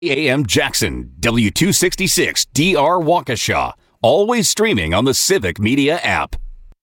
AM Jackson, W266 DR Waukesha. Always streaming on the Civic Media app.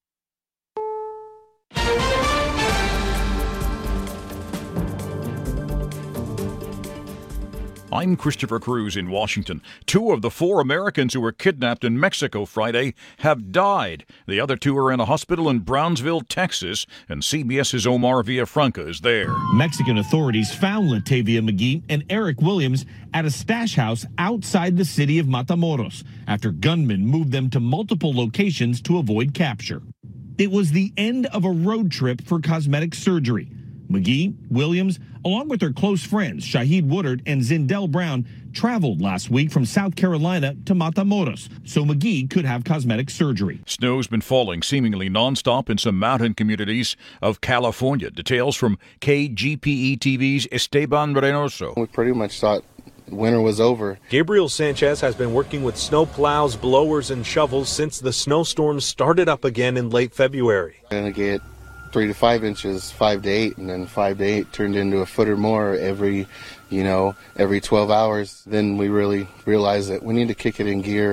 I'm Christopher Cruz in Washington. 2 of the 4 Americans who were kidnapped in Mexico Friday have died. The other 2 are in a hospital in Brownsville, Texas, and CBS's Omar Villafranca is there. Mexican authorities found Latavia McGee and Eric Williams at a stash house outside the city of Matamoros after gunmen moved them to multiple locations to avoid capture. It was the end of a road trip for cosmetic surgery. McGee, Williams, along with their close friends Shahid Woodard and Zindell Brown, traveled last week from South Carolina to Matamoros so McGee could have cosmetic surgery. Snow's been falling seemingly nonstop in some mountain communities of California. Details from KGPE TV's Esteban Reynoso. We pretty much thought winter was over. Gabriel Sanchez has been working with snow plows, blowers, and shovels since the snowstorms started up again in late February. Gonna get 3 to 5 inches, 5 to 8, and then 5 to 8 turned into a foot or more every 12 hours. Then we really realized that we need to kick it in gear.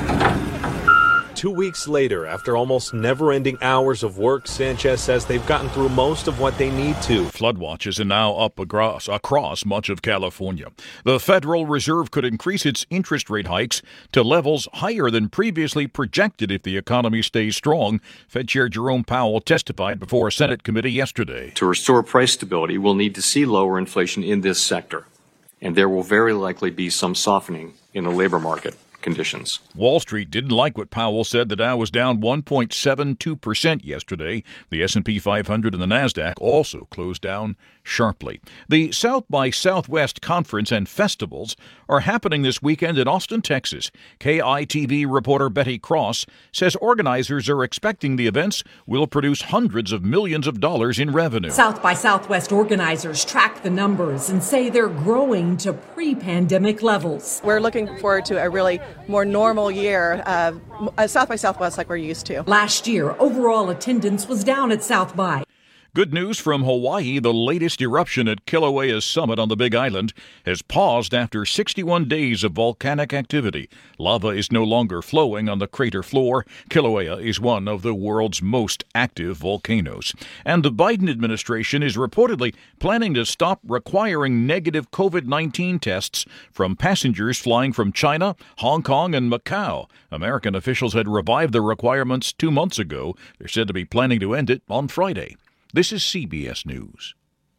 2 weeks later, after almost never-ending hours of work, Sanchez says they've gotten through most of what they need to. Flood watches are now up across much of California. The Federal Reserve could increase its interest rate hikes to levels higher than previously projected if the economy stays strong. Fed Chair Jerome Powell testified before a Senate committee yesterday. To restore price stability, we'll need to see lower inflation in this sector, and there will very likely be some softening in the labor market conditions. Wall Street didn't like what Powell said. The Dow was down 1.72% yesterday. The S&P 500 and the NASDAQ also closed down sharply. The South by Southwest Conference and Festivals are happening this weekend in Austin, Texas. KITV reporter Betty Cross says organizers are expecting the events will produce hundreds of millions of dollars in revenue. South by Southwest organizers track the numbers and say they're growing to pre-pandemic levels. We're looking forward to a really more normal year of South by Southwest like we're used to. Last year, overall attendance was down at South by. Good news from Hawaii. The latest eruption at Kilauea's summit on the Big Island has paused after 61 days of volcanic activity. Lava is no longer flowing on the crater floor. Kilauea is one of the world's most active volcanoes. And the Biden administration is reportedly planning to stop requiring negative COVID-19 tests from passengers flying from China, Hong Kong, and Macau. American officials had revived the requirements 2 months ago. They're said to be planning to end it on Friday. This is CBS News.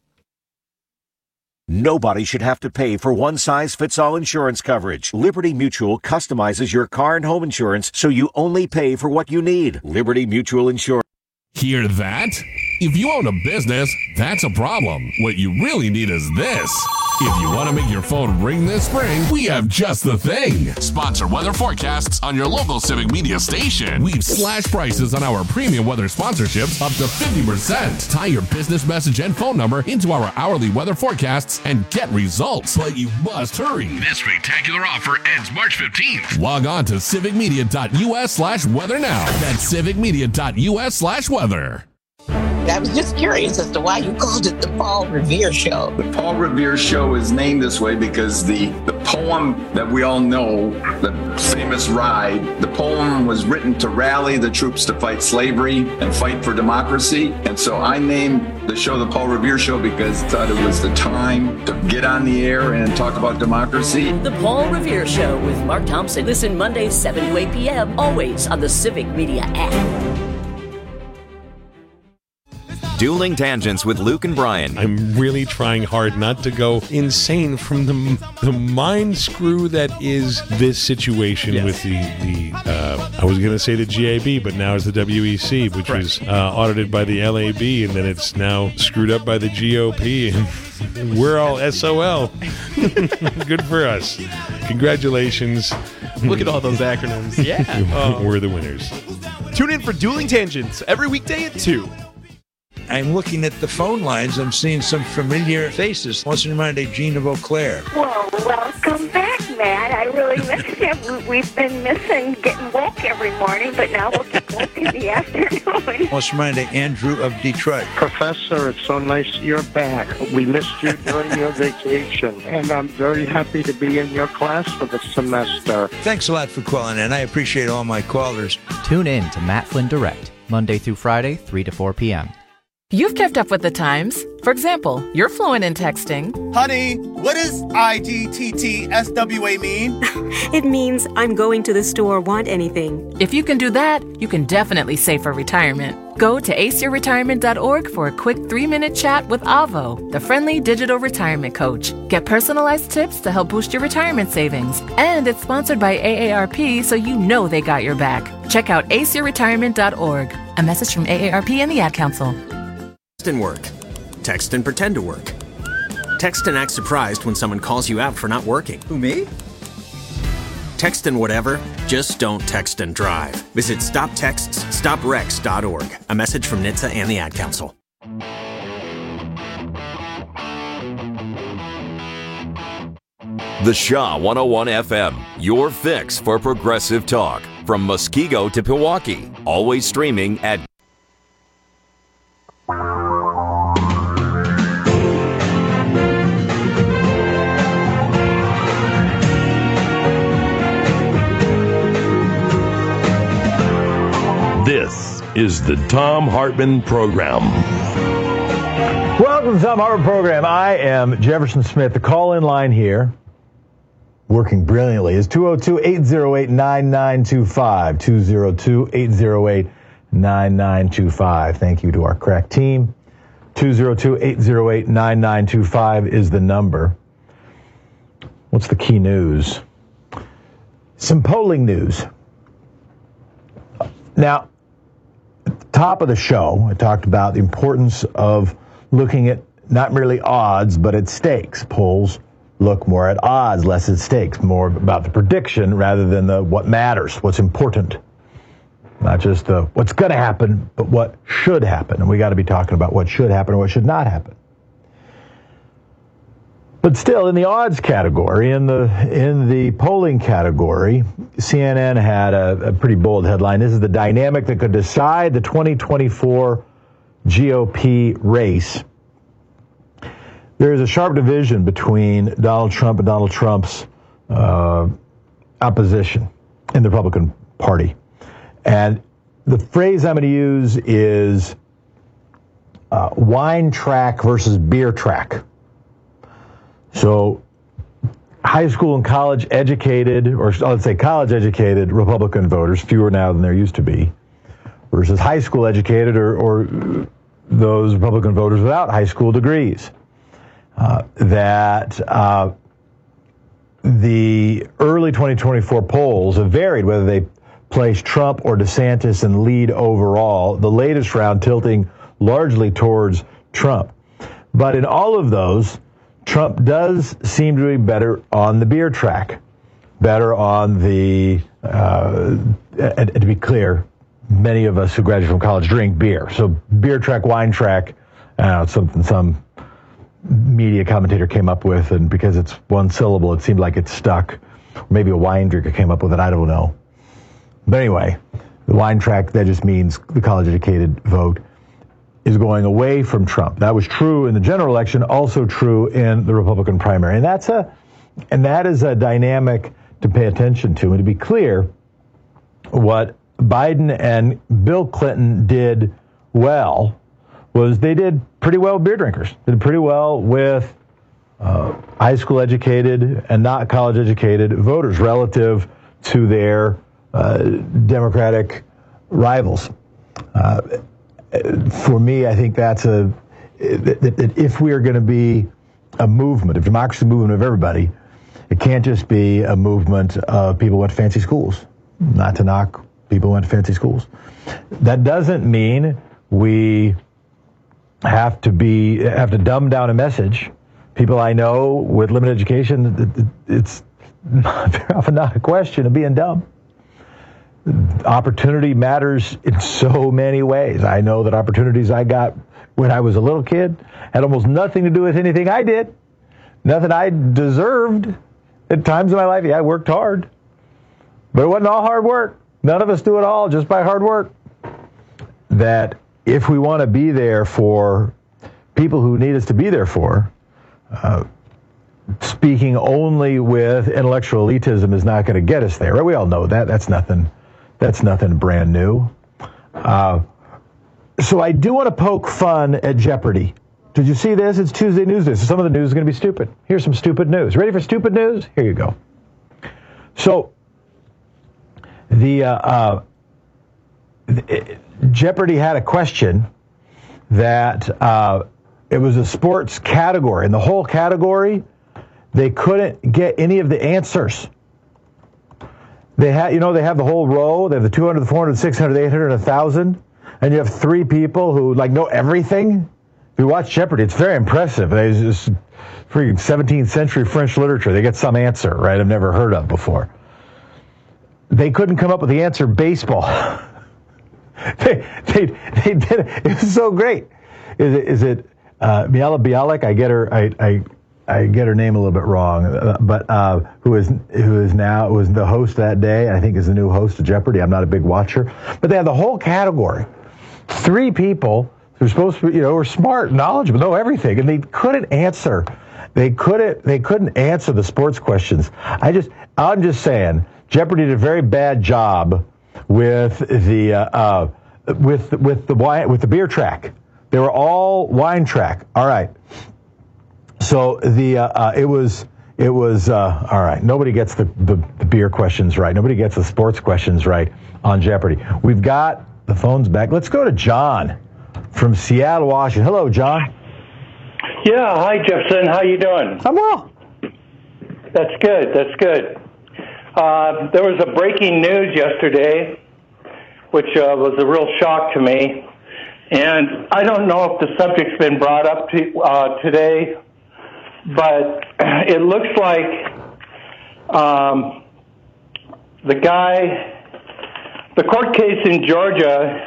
Nobody should have to pay for one-size-fits-all insurance coverage. Liberty Mutual customizes your car and home insurance so you only pay for what you need. Liberty Mutual Insurance. Hear that? If you own a business, that's a problem. What you really need is this. If you want to make your phone ring this spring, we have just the thing. Sponsor weather forecasts on your local Civic Media station. We've slashed prices on our premium weather sponsorships up to 50%. Tie your business message and phone number into our hourly weather forecasts and get results. But you must hurry. This spectacular offer ends March 15th. Log on to civicmedia.us/weather now. That's civicmedia.us/weather. I was just curious as to why you called it the Paul Revere Show. The Paul Revere Show is named this way because the poem that we all know, the famous Ride, the poem was written to rally the troops to fight slavery and fight for democracy. And so I named the show the Paul Revere Show because I thought it was the time to get on the air and talk about democracy. The Paul Revere Show with Mark Thompson. Listen Mondays 7 to 8 p.m. always on the Civic Media app. Dueling Tangents with Luke and Brian. I'm really trying hard not to go insane from the mind screw that is this situation with the I was going to say the GAB, but now it's the WEC, which was audited by the LAB, and then it's now screwed up by the GOP, and we're all SOL. Good for us. Congratulations. Look at all those acronyms. Yeah. We're the winners. Tune in for Dueling Tangents every weekday at 2. I'm looking at the phone lines. I'm seeing some familiar faces. What's in mind of Gina Beauclair? Well, welcome back, Matt. I really miss you. We've been missing getting woke every morning, but now we'll get woke in in the afternoon. Most reminded Andrew of Detroit. Professor, it's so nice you're back. We missed you during your vacation, and I'm very happy to be in your class for the semester. Thanks a lot for calling in. I appreciate all my callers. Tune in to Matt Flynn Direct, Monday through Friday, 3 to 4 p.m. You've kept up with the times. For example, you're fluent in texting. Honey, what does IGTTSWA mean? It means I'm going to the store, want anything. If you can do that, you can definitely save for retirement. Go to aceyourretirement.org for a quick 3-minute chat with Avo, the friendly digital retirement coach. Get personalized tips to help boost your retirement savings. And it's sponsored by AARP, so you know they got your back. Check out aceyourretirement.org. A message from AARP and the Ad Council. Text and work. Text and pretend to work. Text and act surprised when someone calls you out for not working. Who, me? Text and whatever, just don't text and drive. Visit StopTextsStopWrecks.org. A message from NHTSA and the Ad Council. The Shaw 101 FM, your fix for progressive talk. From Muskego to Pewaukee. Always streaming at This is the Thom Hartmann Program. Welcome to the Thom Hartmann Program. I am Jefferson Smith. The call-in line here, working brilliantly, is 202-808-9925. 202-808-9925. Thank you to our crack team. 202-808-9925 is the number. What's the key news? Some polling news. Now, at the top of the show, I talked about the importance of looking at not merely odds, but at stakes. Polls look more at odds, less at stakes, more about the prediction rather than the what matters, what's important. Not just what's going to happen, but what should happen. And we got to be talking about what should happen and what should not happen. But still, in the odds category, in the polling category, CNN had a pretty bold headline. This is the dynamic that could decide the 2024 GOP race. There is a sharp division between Donald Trump and Donald Trump's opposition in the Republican Party. And the phrase I'm going to use is wine track versus beer track. So high school and college educated, or let's say college educated Republican voters, fewer now than there used to be, versus high school educated or those Republican voters without high school degrees. The early 2024 polls have varied whether they place Trump or DeSantis in lead overall, the latest round tilting largely towards Trump. But in all of those, Trump does seem to be better on the beer track, better on the, and to be clear, many of us who graduate from college drink beer. So beer track, wine track, something some media commentator came up with, and because it's one syllable, it seemed like it stuck. Or maybe a wine drinker came up with it, I don't know. But anyway, the wine track, that just means the college-educated vote is going away from Trump. That was true in the general election, also true in the Republican primary. And that is a dynamic to pay attention to. And to be clear, what Biden and Bill Clinton did well was they did pretty well with beer drinkers. They did pretty well with high school educated and not college educated voters relative to their Democratic rivals. For me, I think that's that if we are going to be a movement, a democracy movement of everybody, it can't just be a movement of people who went to fancy schools. Not to knock people who went to fancy schools. That doesn't mean we have to dumb down a message. People I know with limited education, it's very often not a question of being dumb. Opportunity matters in so many ways. I know that opportunities I got when I was a little kid had almost nothing to do with anything I did. Nothing I deserved at times in my life. Yeah, I worked hard. But it wasn't all hard work. None of us do it all just by hard work. that if we want to be there for people who need us to be there for, speaking only with intellectual elitism is not going to get us there. Right? We all know that. That's nothing brand new. So I do want to poke fun at Jeopardy. Did you see this? It's Tuesday News Day, so some of the news is going to be stupid. Here's some stupid news. Ready for stupid news? Here you go. So the Jeopardy had a question that it was a sports category, and the whole category, they couldn't get any of the answers. They have the whole row. They have the 200, the 400, 600, 800, and 1,000, and you have three people who know everything. If you watch Jeopardy, it's very impressive. It's just freaking 17th century French literature. They get some answer, right? I've never heard of before. They couldn't come up with the answer baseball. they did it. It was so great. Is it Miala Bialik? I get her name a little bit wrong, but who was the host that day? I think is the new host of Jeopardy. I'm not a big watcher, but they had the whole category. Three people who were supposed to be, were smart, knowledgeable, know everything, and they couldn't answer. They couldn't answer the sports questions. I'm just saying, Jeopardy did a very bad job with the beer track. They were all wine track. All right. So it was all right. Nobody gets the beer questions right. Nobody gets the sports questions right on Jeopardy. We've got the phones back. Let's go to John from Seattle, Washington. Hello, John. Yeah. Hi, Jefferson. How you doing? I'm well. That's good. There was a breaking news yesterday, which was a real shock to me. And I don't know if the subject's been brought up today, but it looks like the court case in Georgia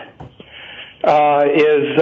is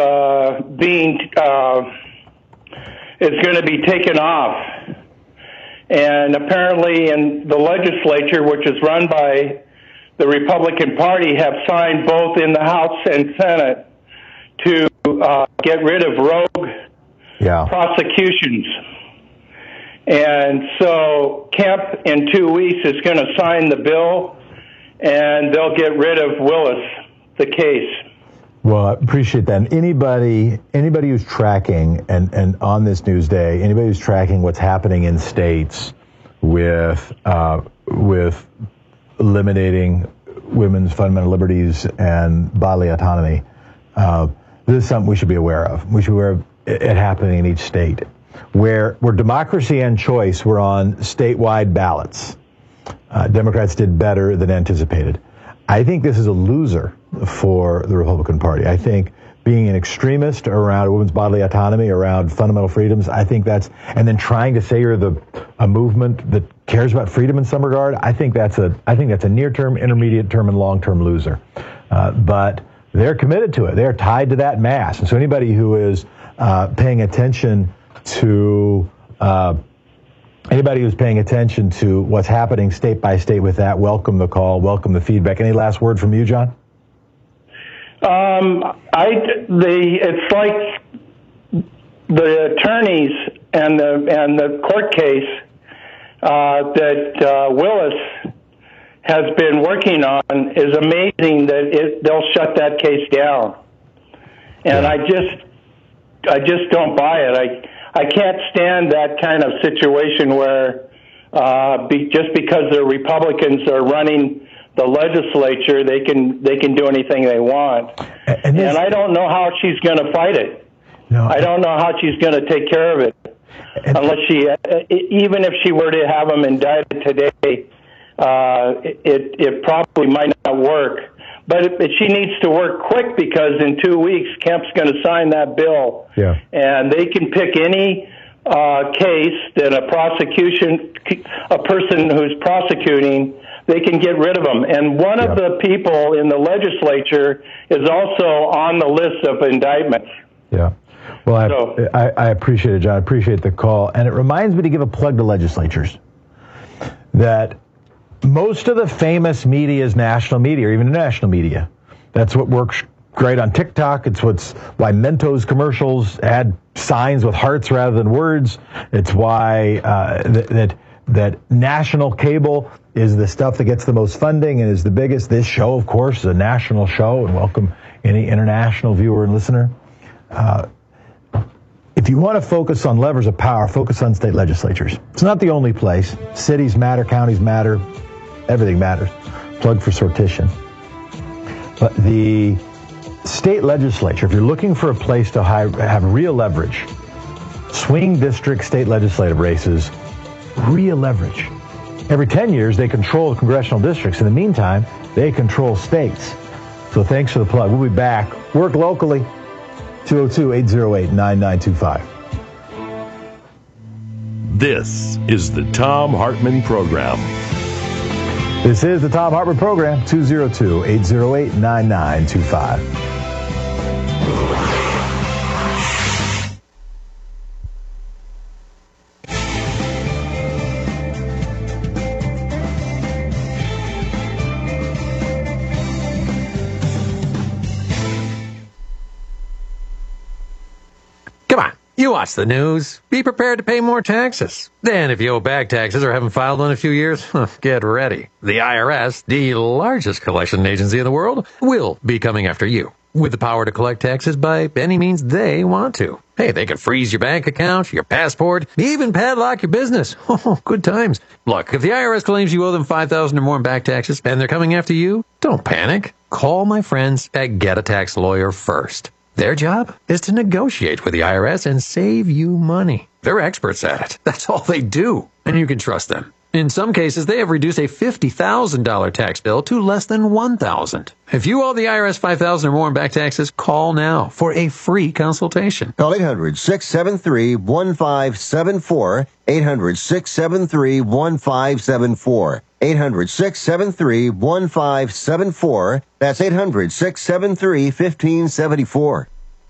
going to be taken off. And apparently in the legislature, which is run by the Republican Party, have signed both in the House and Senate to get rid of rogue prosecutions. And so Kemp in 2 weeks is going to sign the bill, and they'll get rid of Willis, the case. Well, I appreciate that. And anybody who's tracking, and on this news day, anybody who's tracking what's happening in states with eliminating women's fundamental liberties and bodily autonomy, this is something we should be aware of. We should be aware of it happening in each state. Where democracy and choice were on statewide ballots, Democrats did better than anticipated. I think this is a loser for the Republican Party. I think being an extremist around women's bodily autonomy, around fundamental freedoms, I think and then trying to say you're a movement that cares about freedom in some regard, I think that's a near-term, intermediate-term, and long-term loser. But they're committed to it. They're tied to that mass. And so anybody who is paying attention to anybody who's paying attention to what's happening state by state with that, welcome the call, welcome the feedback. Any last word from you, John? It's like the attorneys and the court case that Willis has been working on is amazing that they'll shut that case down. And I just don't buy it. I can't stand that kind of situation where just because the Republicans are running the legislature, they can do anything they want. And I don't know how she's going to fight it. No, I don't know how she's going to take care of it. Unless even if she were to have them indicted today, it probably might not work. But she needs to work quick because in 2 weeks, Kemp's going to sign that bill. Yeah. And they can pick any case that a person who's prosecuting, they can get rid of them. And one of the people in the legislature is also on the list of indictments. Yeah. Well, I appreciate it, John. I appreciate the call. And it reminds me to give a plug to legislatures that most of the famous media is national media or even international media. That's what works great on TikTok. It's why Mentos commercials had signs with hearts rather than words. It's why that national cable is the stuff that gets the most funding and is the biggest. This show, of course, is a national show, and welcome any international viewer and listener. If you want to focus on levers of power, focus on state legislatures. It's not the only place. Cities matter, counties matter, everything matters. Plug for sortition. But the state legislature, if you're looking for a place to have real leverage, swing district state legislative races, real leverage. Every 10 years, they control the congressional districts. In the meantime, they control states. So thanks for the plug. We'll be back. Work locally. 202-808-9925. This is the Thom Hartmann Program. This is the Thom Hartmann Program, 202-808-9925. You watch the news. Be prepared to pay more taxes. Then, if you owe back taxes or haven't filed in a few years, get ready. The IRS, the largest collection agency in the world, will be coming after you with the power to collect taxes by any means they want to. Hey, they can freeze your bank account, your passport, even padlock your business. Oh, good times. Look, if the IRS claims you owe them $5,000 or more in back taxes and they're coming after you, don't panic. Call my friends at Get a Tax Lawyer first. Their job is to negotiate with the IRS and save you money. They're experts at it. That's all they do, and you can trust them. In some cases, they have reduced a $50,000 tax bill to less than $1,000. If you owe the IRS $5,000 or more in back taxes, call now for a free consultation. Call 800-673-1574, 800-673-1574. 800-673-1574. That's 800-673-1574.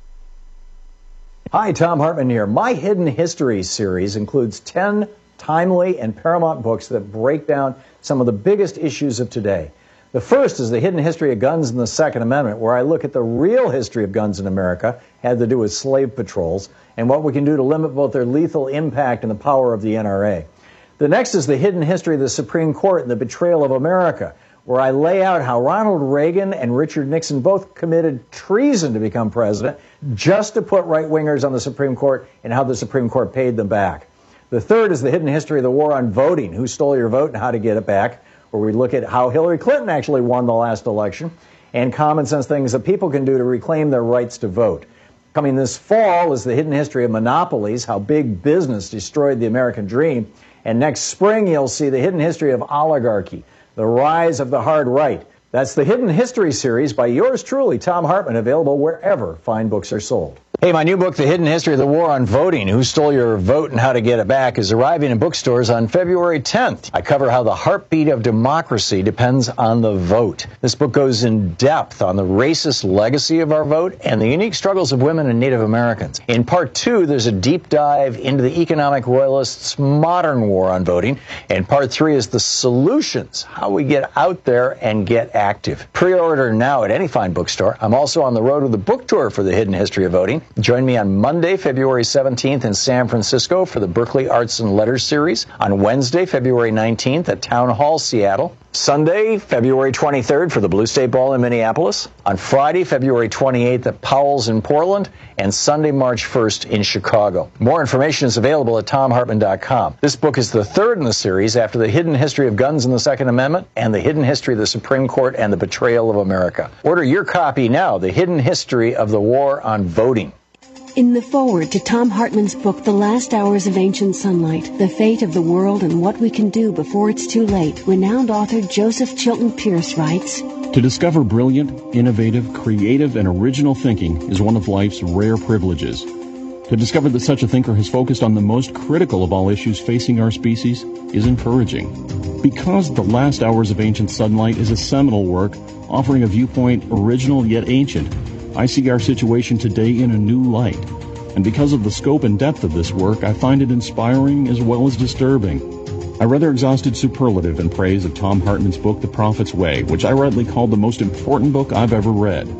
Hi, Thom Hartmann here. My Hidden History series includes 10 timely and paramount books that break down some of the biggest issues of today. The first is The Hidden History of Guns and the Second Amendment, where I look at the real history of guns in America, had to do with slave patrols, and what we can do to limit both their lethal impact and the power of the NRA. The next is The Hidden History of the Supreme Court and the Betrayal of America, where I lay out how Ronald Reagan and Richard Nixon both committed treason to become president just to put right-wingers on the Supreme Court and how the Supreme Court paid them back. The third is The Hidden History of the War on Voting, who stole your vote and how to get it back, where we look at how Hillary Clinton actually won the last election and common sense things that people can do to reclaim their rights to vote. Coming this fall is The Hidden History of Monopolies, how big business destroyed the American dream. And next spring, you'll see The Hidden History of Oligarchy, the rise of the hard right. That's the Hidden History series by yours truly, Thom Hartmann, available wherever fine books are sold. Hey, my new book, The Hidden History of the War on Voting, Who Stole Your Vote and How to Get It Back, is arriving in bookstores on February 10th. I cover how the heartbeat of democracy depends on the vote. This book goes in depth on the racist legacy of our vote and the unique struggles of women and Native Americans. In part 2, there's a deep dive into the economic royalists' modern war on voting. And part 3 is the solutions, how we get out there and get active. Pre-order now at any fine bookstore. I'm also on the road with a book tour for The Hidden History of Voting. Join me on Monday, February 17th in San Francisco for the Berkeley Arts and Letters series. On Wednesday, February 19th at Town Hall, Seattle. Sunday, February 23rd for the Blue State Ball in Minneapolis. On Friday, February 28th at Powell's in Portland. And Sunday, March 1st in Chicago. More information is available at ThomHartmann.com. This book is the third in the series after The Hidden History of Guns and the Second Amendment and The Hidden History of the Supreme Court and the Betrayal of America. Order your copy now, The Hidden History of the War on Voting. In the foreword to Thom Hartmann's book, The Last Hours of Ancient Sunlight, The Fate of the World and What We Can Do Before It's Too Late, renowned author Joseph Chilton Pearce writes, To discover brilliant, innovative, creative, and original thinking is one of life's rare privileges. To discover that such a thinker has focused on the most critical of all issues facing our species is encouraging. Because The Last Hours of Ancient Sunlight is a seminal work offering a viewpoint original yet ancient, I see our situation today in a new light. And because of the scope and depth of this work, I find it inspiring as well as disturbing. I rather exhausted superlative in praise of Thom Hartmann's book, The Prophet's Way, which I rightly called the most important book I've ever read.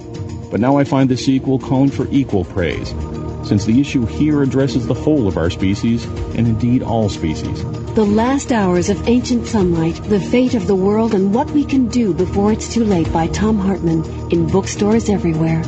But now I find the sequel calling for equal praise, since the issue here addresses the whole of our species, and indeed all species. The Last Hours of Ancient Sunlight, The Fate of the World and What We Can Do Before It's Too Late by Tom Hartman, in bookstores everywhere.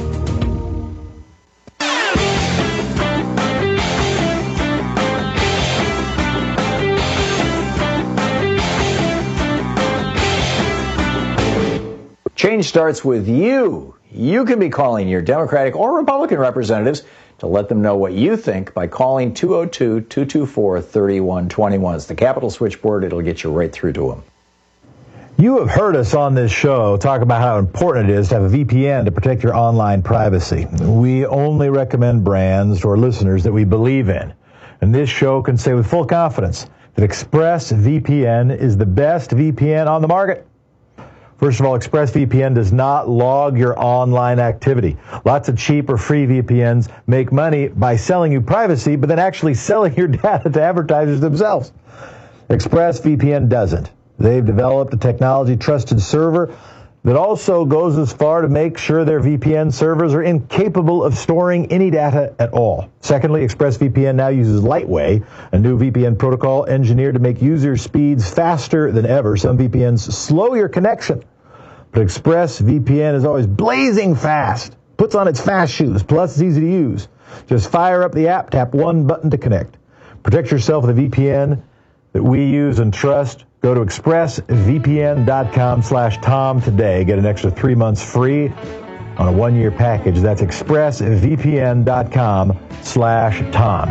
Change starts with you. You can be calling your Democratic or Republican representatives to let them know what you think by calling 202-224-3121. It's the Capitol switchboard. It'll get you right through to them. You have heard us on this show talk about how important it is to have a VPN to protect your online privacy. We only recommend brands to our listeners that we believe in. And this show can say with full confidence that ExpressVPN is the best VPN on the market. First of all, ExpressVPN does not log your online activity. Lots of cheap or free VPNs make money by selling you privacy, but then actually selling your data to advertisers themselves. ExpressVPN doesn't. They've developed a technology-trusted server that also goes as far to make sure their VPN servers are incapable of storing any data at all. Secondly, ExpressVPN now uses Lightway, a new VPN protocol engineered to make user speeds faster than ever. Some VPNs slow your connection, but ExpressVPN is always blazing fast. Puts on its fast shoes, plus it's easy to use. Just fire up the app, tap one button to connect. Protect yourself with a VPN that we use and trust. Go to expressvpn.com/Tom today. Get an extra 3 months free on a 1-year package. That's expressvpn.com/Tom.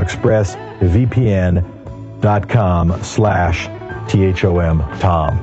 expressvpn.com/THOM.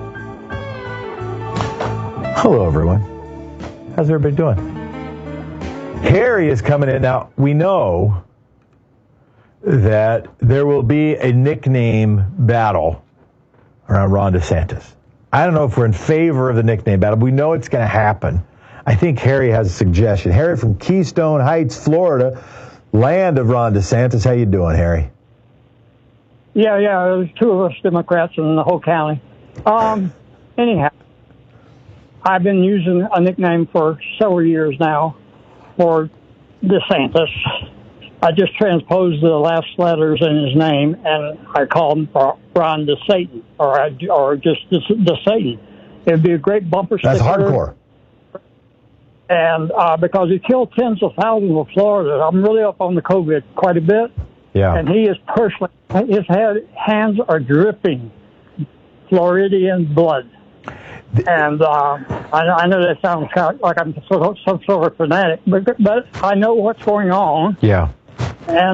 Hello, everyone. How's everybody doing? Harry is coming in. Now, we know that there will be a nickname battle around Ron DeSantis. I don't know if we're in favor of the nickname battle. We know it's going to happen. I think Harry has a suggestion. Harry from Keystone Heights, Florida, land of Ron DeSantis. How you doing, Harry? Yeah, there's 2 of us Democrats in the whole county. Anyhow, I've been using a nickname for several years now for DeSantis. I just transposed the last letters in his name, and I call him Ron DeSatan, or just DeSatan. It'd be a great bumper sticker. That's hardcore. And because he killed tens of thousands of Florida, I'm really up on the COVID quite a bit. Yeah. And he is personally, his hands are dripping Floridian blood. And I know that sounds kind of like I'm some sort of fanatic, but I know what's going on. Yeah. And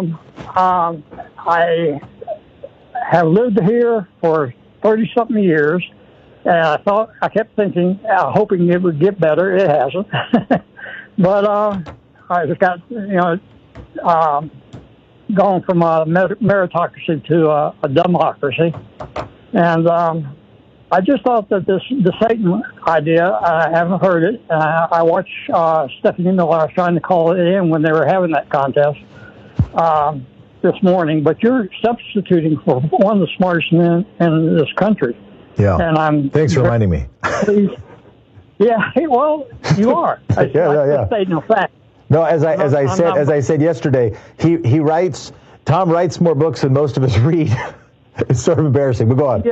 I have lived here for 30-something years, and I kept thinking, hoping it would get better. It hasn't. But I just got, going from a meritocracy to a democracy. And I just thought that the Satan idea, I haven't heard it. I watched Stephanie Miller. I was trying to call it in when they were having that contest this morning. But you're substituting for one of the smartest men in this country. Yeah. And thanks for reminding me. Yeah. Well, you are. Yeah. Stating a fact. No, as I said yesterday, Tom writes more books than most of us read. It's sort of embarrassing, but go on.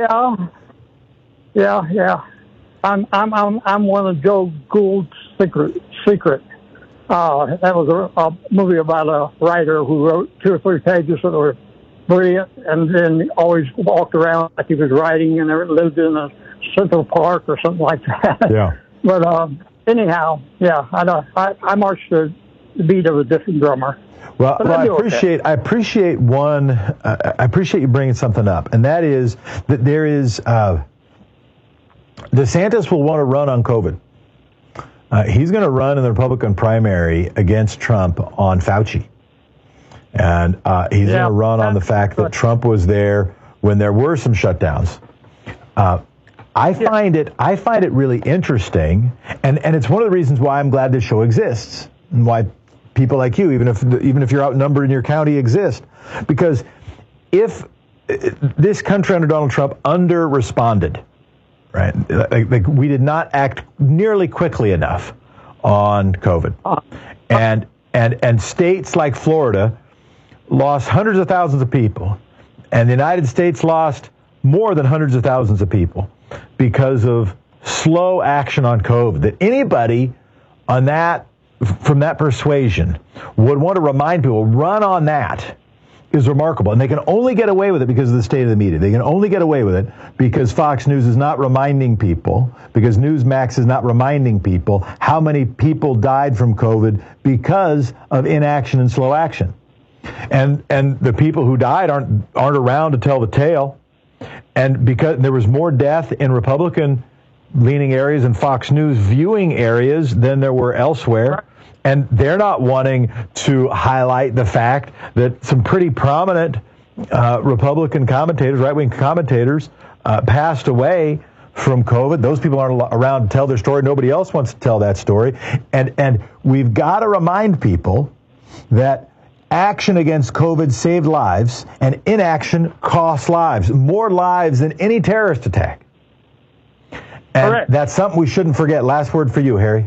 Yeah. I'm one of Joe Gould's secret. That was a movie about a writer who wrote 2 or 3 pages that were brilliant, and then always walked around like he was writing and lived in a Central Park or something like that. Yeah. But anyhow, yeah, I marched the beat of a different drummer. Well, I appreciate you bringing something up, and that is that there is DeSantis will want to run on COVID. He's going to run in the Republican primary against Trump on Fauci, and he's going to run on the fact that Trump was there when there were some shutdowns. I find it really interesting, and it's one of the reasons why I'm glad this show exists, and why people like you, even if you're outnumbered in your county, exist. Because if this country under Donald Trump under-responded, right, like we did not act nearly quickly enough on COVID. And states like Florida lost hundreds of thousands of people, and the United States lost more than hundreds of thousands of people because of slow action on COVID. That anybody on that, from that persuasion, would want to remind people, run on that, is remarkable. And they can only get away with it because of the state of the media. They can only get away with it because Fox News is not reminding people, because Newsmax is not reminding people how many people died from COVID because of inaction and slow action. And the people who died aren't around to tell the tale. And because there was more death in Republican-leaning areas and Fox News viewing areas than there were elsewhere. And they're not wanting to highlight the fact that some pretty prominent Republican commentators, right-wing commentators, passed away from COVID. Those people aren't around to tell their story. Nobody else wants to tell that story. And we've got to remind people that action against COVID saved lives, and inaction costs lives, more lives than any terrorist attack. And that's something we shouldn't forget. Last word for you, Harry.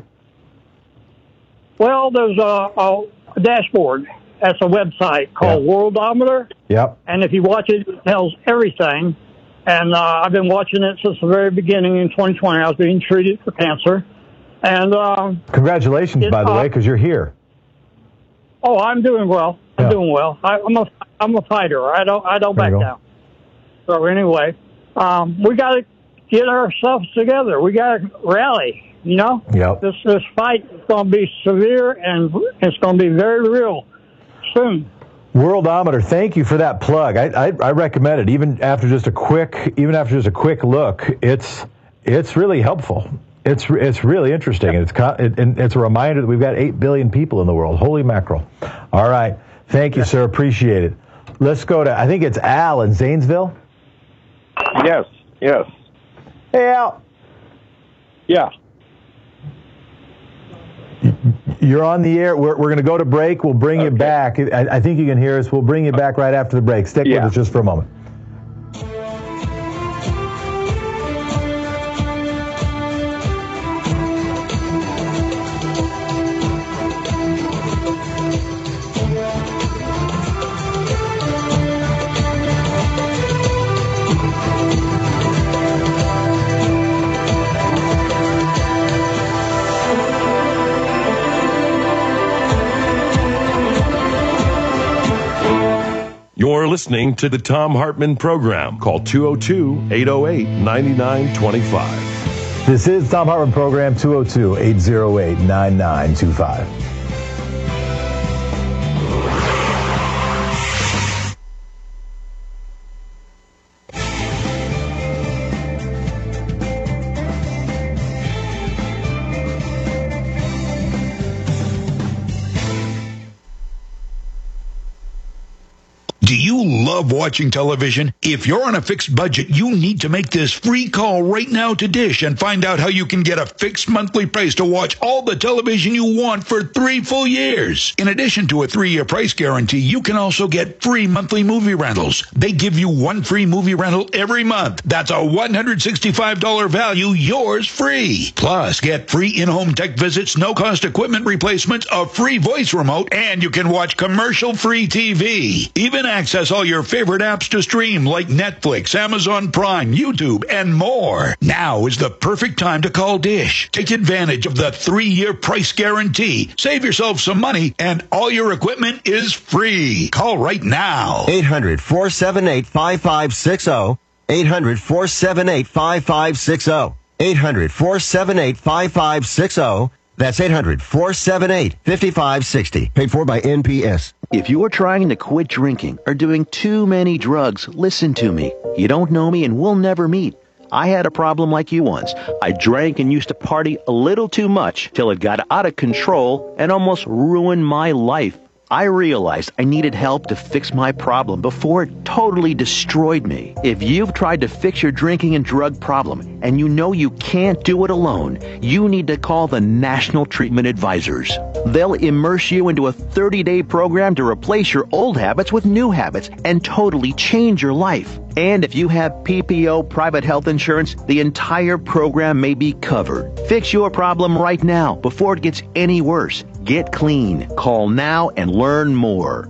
Well, there's a dashboard. That's a website called Worldometer. Yep. And if you watch it, it tells everything. And I've been watching it since the very beginning in 2020. I was being treated for cancer. And congratulations, by the way, because you're here. Oh, I'm doing well. I'm doing well. I'm a fighter. I don't back down. So anyway, we got to get ourselves together. We got to rally. You know, this fight is going to be severe, and it's going to be very real soon. Worldometer, thank you for that plug. I recommend it. Even after just a quick look, it's really helpful. It's really interesting, and it's a reminder that we've got 8 billion people in the world. Holy mackerel! All right, thank you, sir. Appreciate it. Let's go to, I think it's Al in Zanesville. Yes. Hey, Al. Yeah. You're on the air. We're going to go to break. We'll bring you back. I think you can hear us. We'll bring you back right after the break. Stick with us just for a moment. You're listening to the Thom Hartmann Program. Call 202-808-9925. This is Thom Hartmann Program, 202-808-9925. Do you love watching television? If you're on a fixed budget, you need to make this free call right now to Dish and find out how you can get a fixed monthly price to watch all the television you want for 3 full years. In addition to a 3-year price guarantee, you can also get free monthly movie rentals. They give you 1 free movie rental every month. That's a $165 value, yours free. Plus, get free in-home tech visits, no-cost equipment replacements, a free voice remote, and you can watch commercial-free TV. Even access all your favorite apps to stream like Netflix, Amazon Prime, YouTube, and more. Now is the perfect time to call Dish. Take advantage of the 3-year price guarantee. Save yourself some money, and all your equipment is free. Call right now. 800-478-5560. 800-478-5560. 800-478-5560. That's 800-478-5560. Paid for by NPS. If you're trying to quit drinking or doing too many drugs, listen to me. You don't know me and we'll never meet. I had a problem like you once. I drank and used to party a little too much till it got out of control and almost ruined my life. I realized I needed help to fix my problem before it totally destroyed me. If you've tried to fix your drinking and drug problem and you know you can't do it alone, you need to call the National Treatment Advisors. They'll immerse you into a 30-day program to replace your old habits with new habits and totally change your life. And if you have PPO private health insurance, the entire program may be covered. Fix your problem right now before it gets any worse. Get clean. Call now and learn more.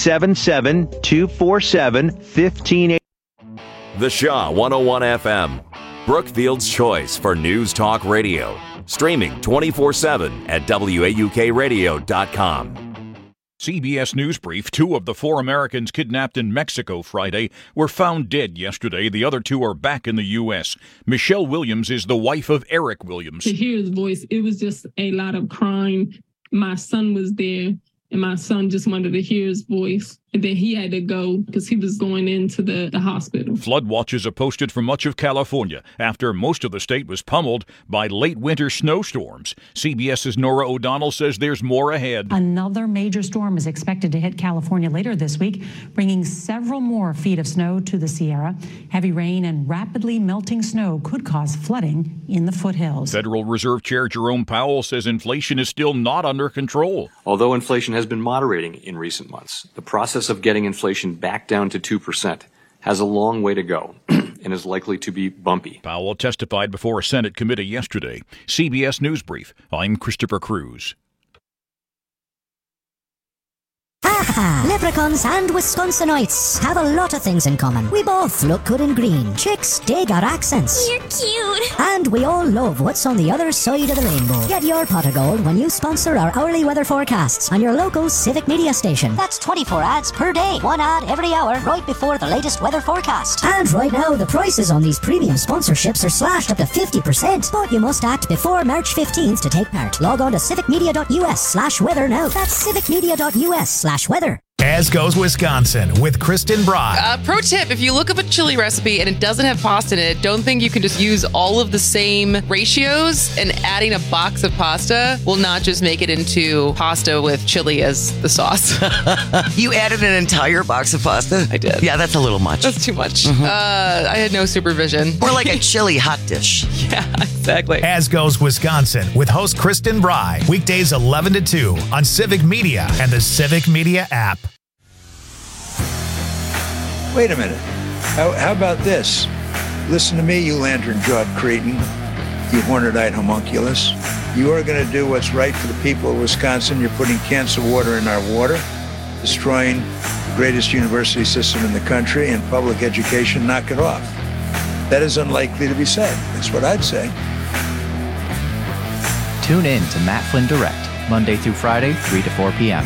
877-247-1580. The Shaw 101 FM, Brookfield's choice for news talk radio. Streaming 24/7 at WAUKradio.com. CBS News Brief. 2 of the 4 Americans kidnapped in Mexico Friday were found dead yesterday. The other 2 are back in the U.S. Michelle Williams is the wife of Eric Williams. To hear his voice, it was just a lot of crying. My son was there, and my son just wanted to hear his voice. And then he had to go because he was going into the hospital. Flood watches are posted for much of California after most of the state was pummeled by late winter snowstorms. CBS's Nora O'Donnell says there's more ahead. Another major storm is expected to hit California later this week, bringing several more feet of snow to the Sierra. Heavy rain and rapidly melting snow could cause flooding in the foothills. Federal Reserve Chair Jerome Powell says inflation is still not under control. Although inflation has been moderating in recent months, the process of getting inflation back down to 2% has a long way to go and is likely to be bumpy. Powell testified before a Senate committee yesterday. CBS News Brief. I'm Christopher Cruz. Aha! Leprechauns and Wisconsinites have a lot of things in common. We both look good in green. Chicks dig our accents. You're cute. And we all love what's on the other side of the rainbow. Get your pot of gold when you sponsor our hourly weather forecasts on your local Civic Media station. That's 24 ads per day. 1 ad every hour right before the latest weather forecast. And right now, the prices on these premium sponsorships are slashed up to 50%. But you must act before March 15th to take part. Log on to civicmedia.us/weather now. That's civicmedia.us/weather. As Goes Wisconsin with Kristen Bry. Pro tip, if you look up a chili recipe and it doesn't have pasta in it, don't think you can just use all of the same ratios, and adding a box of pasta will not just make it into pasta with chili as the sauce. You added an entire box of pasta? I did. Yeah, that's a little much. That's too much. Mm-hmm. I had no supervision. More like a chili hot dish. Yeah, exactly. As Goes Wisconsin with host Kristen Bry. Weekdays 11 to 2 on Civic Media and the Civic Media app. Wait a minute. How about this? Listen to me, you lantern-jawed cretin, you horned-eyed homunculus. You are going to do what's right for the people of Wisconsin. You're putting cancer water in our water, destroying the greatest university system in the country and public education. Knock it off. That is unlikely to be said. That's what I'd say. Tune in to Matt Flynn Direct, Monday through Friday, 3 to 4 p.m.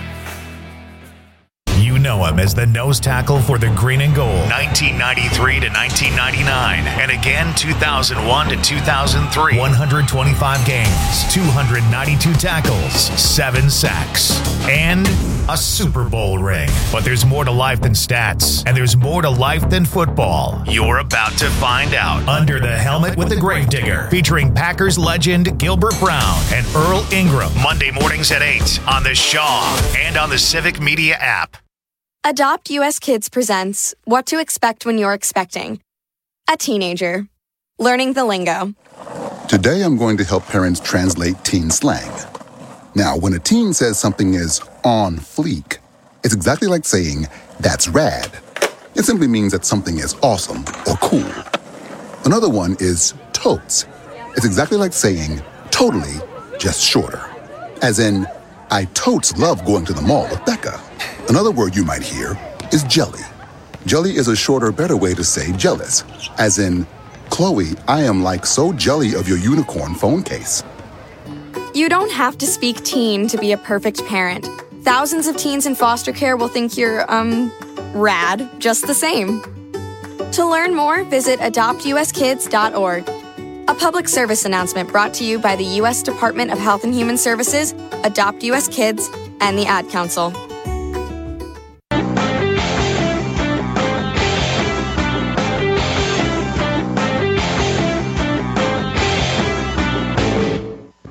You know him as the nose tackle for the Green and Gold, 1993 to 1999, and again 2001 to 2003. 125 games, 292 tackles, 7 sacks, and a Super Bowl ring. But there's more to life than stats, and there's more to life than football. You're about to find out. Under the Helmet with the Gravedigger, featuring Packers legend Gilbert Brown and Earl Ingram. Monday mornings at 8 on the Shaw and on the Civic Media app. Adopt US Kids presents What to Expect When You're Expecting. A teenager. Learning the lingo. Today I'm going to help parents translate teen slang. Now, when a teen says something is on fleek, it's exactly like saying, that's rad. It simply means that something is awesome or cool. Another one is totes. It's exactly like saying, totally, just shorter. As in, I totes love going to the mall with Becca. Another word you might hear is jelly. Jelly is a shorter, better way to say jealous. As in, Chloe, I am like so jelly of your unicorn phone case. You don't have to speak teen to be a perfect parent. Thousands of teens in foster care will think you're, rad just the same. To learn more, visit adoptuskids.org. A public service announcement brought to you by the U.S. Department of Health and Human Services, Adopt U.S. Kids, and the Ad Council.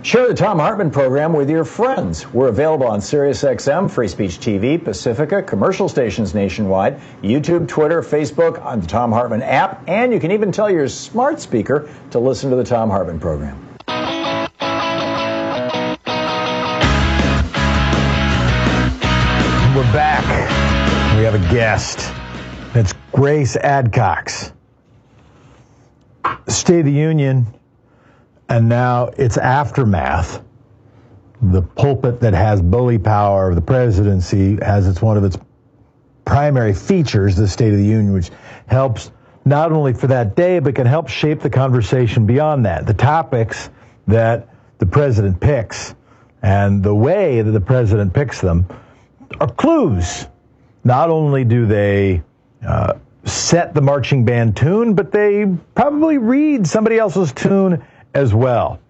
Share the Thom Hartmann program with your friends. We're available on SiriusXM, Free Speech TV, Pacifica, commercial stations nationwide, YouTube, Twitter, Facebook, on the Thom Hartmann app, and you can even tell your smart speaker to listen to the Thom Hartmann program. We're back. We have a guest. It's Grace Adcox. State of the Union, and now its aftermath. The pulpit that has bully power of the presidency has one of its primary features, the State of the Union, which helps not only for that day, but can help shape the conversation beyond that. The topics that the president picks and the way that the president picks them are clues. Not only do they set the marching band tune, but they probably read somebody else's tune as well.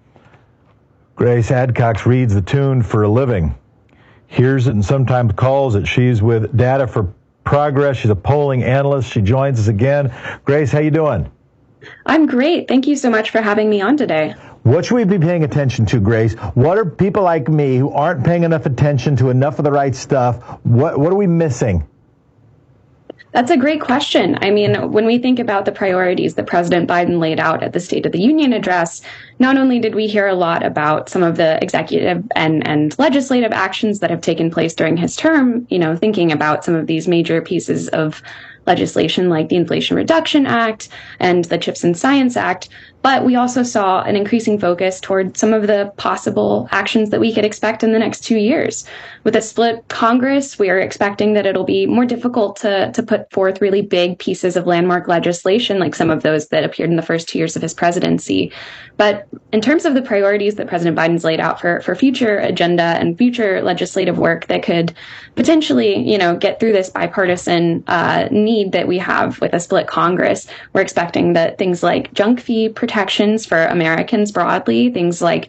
Grace Adcox reads the tune for a living, hears it and sometimes calls it. She's with Data for Progress. She's a polling analyst. She joins us again. Grace, how you doing? I'm great. Thank you so much for having me on today. What should we be paying attention to, Grace? What are people like me who aren't paying enough attention to enough of the right stuff? What are we missing? That's a great question. I mean, when we think about the priorities that President Biden laid out at the State of the Union address, not only did we hear a lot about some of the executive and legislative actions that have taken place during his term, thinking about some of these major pieces of legislation like the Inflation Reduction Act and the CHIPS and Science Act, but we also saw an increasing focus toward some of the possible actions that we could expect in the next 2 years. With a split Congress, we are expecting that it'll be more difficult to put forth really big pieces of landmark legislation like some of those that appeared in the first 2 years of his presidency. But in terms of the priorities that President Biden's laid out for future agenda and future legislative work that could potentially, get through this bipartisan need that we have with a split Congress, we're expecting that things like junk fee protections for Americans broadly, things like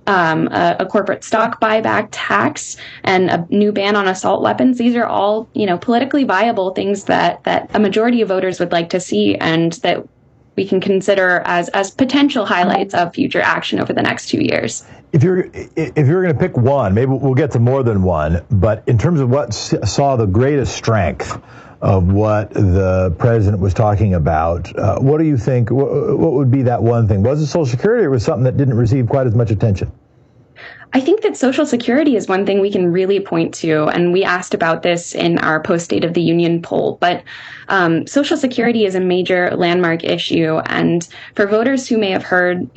a corporate stock buyback tax and a new ban on assault weapons. These are all, politically viable things that a majority of voters would like to see and that we can consider as potential highlights of future action over the next 2 years. If you're going to pick one, maybe we'll get to more than one, but in terms of what saw the greatest strength of what the president was talking about, what do you think, what would be that one thing? Was it Social Security or was it something that didn't receive quite as much attention? I think that Social Security is one thing we can really point to, and we asked about this in our post-State of the Union poll, but Social Security is a major landmark issue, and for voters who may have heard,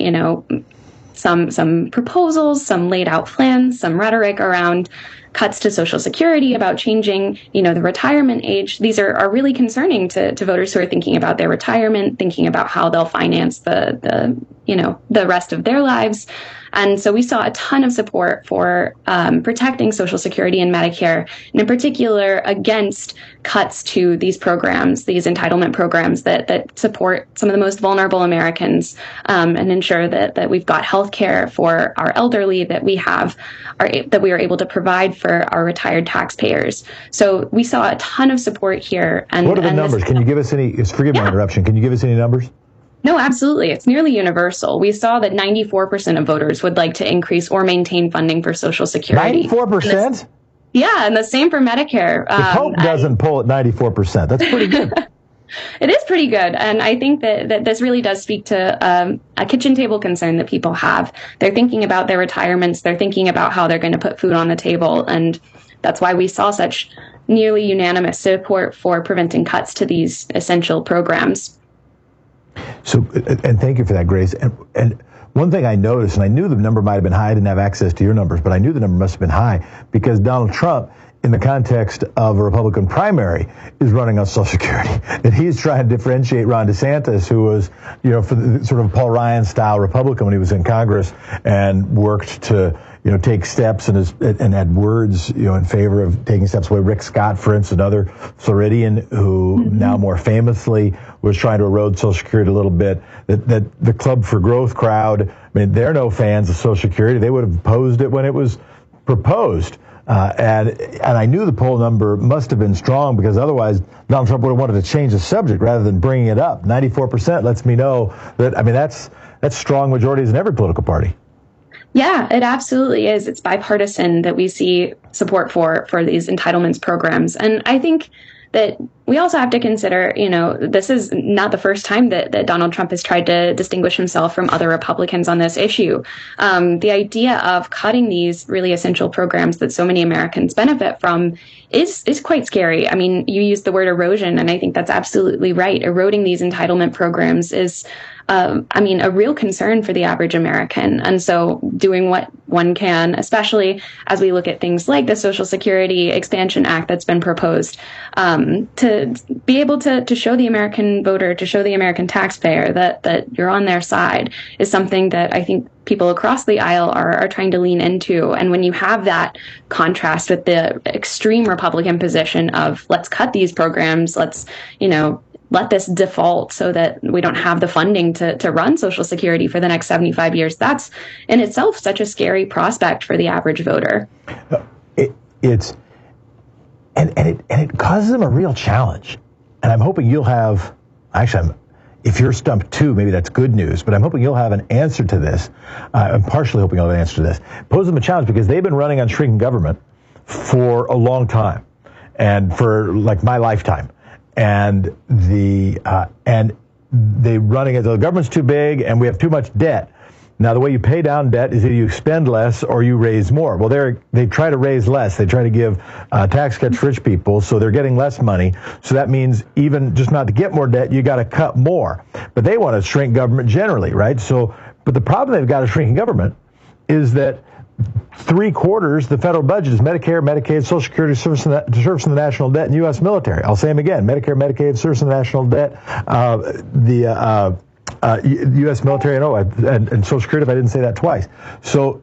some proposals, some laid out plans, some rhetoric around cuts to Social Security, about changing, the retirement age. These are really concerning to voters who are thinking about their retirement, thinking about how they'll finance the rest of their lives. And so we saw a ton of support for protecting Social Security and Medicare, and in particular against cuts to these programs, these entitlement programs that support some of the most vulnerable Americans, and ensure that we've got health care for our elderly, that we are able to provide for our retired taxpayers. So we saw a ton of support here. And what are the numbers? Can you give us any? Forgive my interruption. Can you give us any numbers? No, absolutely. It's nearly universal. We saw that 94% of voters would like to increase or maintain funding for Social Security. 94%? Yeah, and the same for Medicare. The Pope doesn't poll at 94%. That's pretty good. It is pretty good. And I think that this really does speak to a kitchen table concern that people have. They're thinking about their retirements. They're thinking about how they're going to put food on the table. And that's why we saw such nearly unanimous support for preventing cuts to these essential programs. So, and thank you for that, Grace. And one thing I noticed, and I knew the number might have been high, I didn't have access to your numbers, but I knew the number must have been high because Donald Trump, in the context of a Republican primary, is running on Social Security. And he's trying to differentiate Ron DeSantis, who was, for the sort of Paul Ryan style Republican when he was in Congress and worked to, take steps and had words, in favor of taking steps away. Rick Scott, for instance, another Floridian who now more famously was trying to erode Social Security a little bit. That the Club for Growth crowd, they're no fans of Social Security. They would have opposed it when it was proposed. And I knew the poll number must have been strong because otherwise Donald Trump would have wanted to change the subject rather than bringing it up. 94% lets me know that, that's strong majorities in every political party. Yeah, it absolutely is. It's bipartisan that we see support for these entitlements programs. And I think that we also have to consider, this is not the first time that Donald Trump has tried to distinguish himself from other Republicans on this issue. The idea of cutting these really essential programs that so many Americans benefit from is quite scary. I mean, you used the word erosion, and I think that's absolutely right. Eroding these entitlement programs is a real concern for the average American. And so doing what one can, especially as we look at things like the Social Security Expansion Act that's been proposed, to be able to show the American voter, to show the American taxpayer that you're on their side is something that I think people across the aisle are trying to lean into. And when you have that contrast with the extreme Republican position of let's cut these programs, let's, let this default so that we don't have the funding to run Social Security for the next 75 years. That's in itself such a scary prospect for the average voter. It causes them a real challenge. And I'm hoping you'll have, if you're stumped too, maybe that's good news, but I'm hoping you'll have an answer to this. I'm partially hoping you'll have an answer to this. Pose them a challenge because they've been running on shrinking government for a long time and for like my lifetime. And they running as the government's too big and we have too much debt. Now, the way you pay down debt is either you spend less or you raise more. Well, they try to raise less. They try to give tax cuts to rich people, so they're getting less money. So that means even just not to get more debt, you got to cut more. But they want to shrink government generally, right? So, but the problem they've got to shrinking government is that 3/4 the federal budget is Medicare, Medicaid, Social Security, service in the national debt, and U.S. military. I'll say them again: Medicare, Medicaid, service in the national debt, U.S. military, and Social Security. If I didn't say that twice, so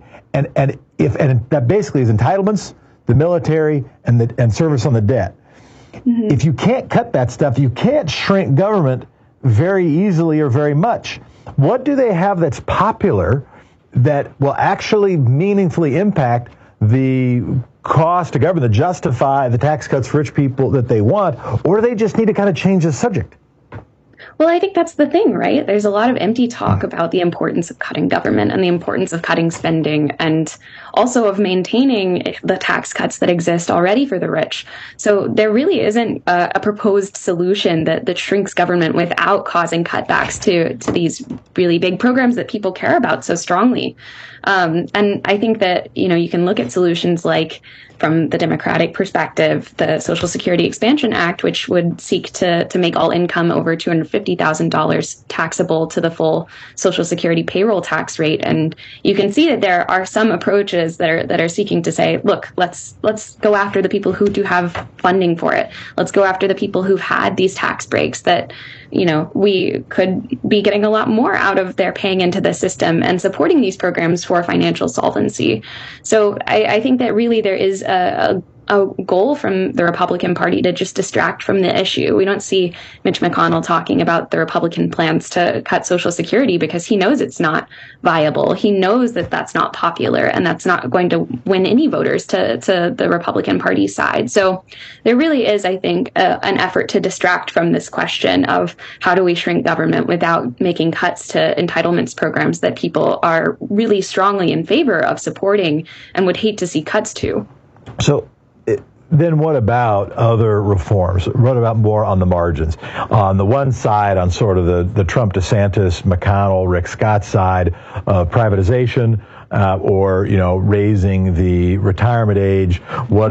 that basically is entitlements, the military, and service on the debt. Mm-hmm. If you can't cut that stuff, you can't shrink government very easily or very much. What do they have that's popular that will actually meaningfully impact the cost to government to justify the tax cuts for rich people that they want, or do they just need to kind of change the subject? Well, I think that's the thing, right? There's a lot of empty talk about the importance of cutting government and the importance of cutting spending and also of maintaining the tax cuts that exist already for the rich. So there really isn't a proposed solution that shrinks government without causing cutbacks to these really big programs that people care about so strongly. And I think that, you can look at solutions like, from the Democratic perspective, the Social Security Expansion Act, which would seek to make all income over $250,000 taxable to the full Social Security payroll tax rate. And you can see that there are some approaches that are seeking to say, look, let's go after the people who do have funding for it. Let's go after the people who've had these tax breaks that, we could be getting a lot more out of their paying into the system and supporting these programs for financial solvency. So I think that really there is a goal from the Republican Party to just distract from the issue. We don't see Mitch McConnell talking about the Republican plans to cut Social Security because he knows it's not viable. He knows that that's not popular and that's not going to win any voters to the Republican Party side. So there really is, I think, an effort to distract from this question of how do we shrink government without making cuts to entitlements programs that people are really strongly in favor of supporting and would hate to see cuts to. So then what about other reforms? What about more on the margins? On the one side, on sort of the Trump, DeSantis, McConnell, Rick Scott side of privatization, or raising the retirement age. What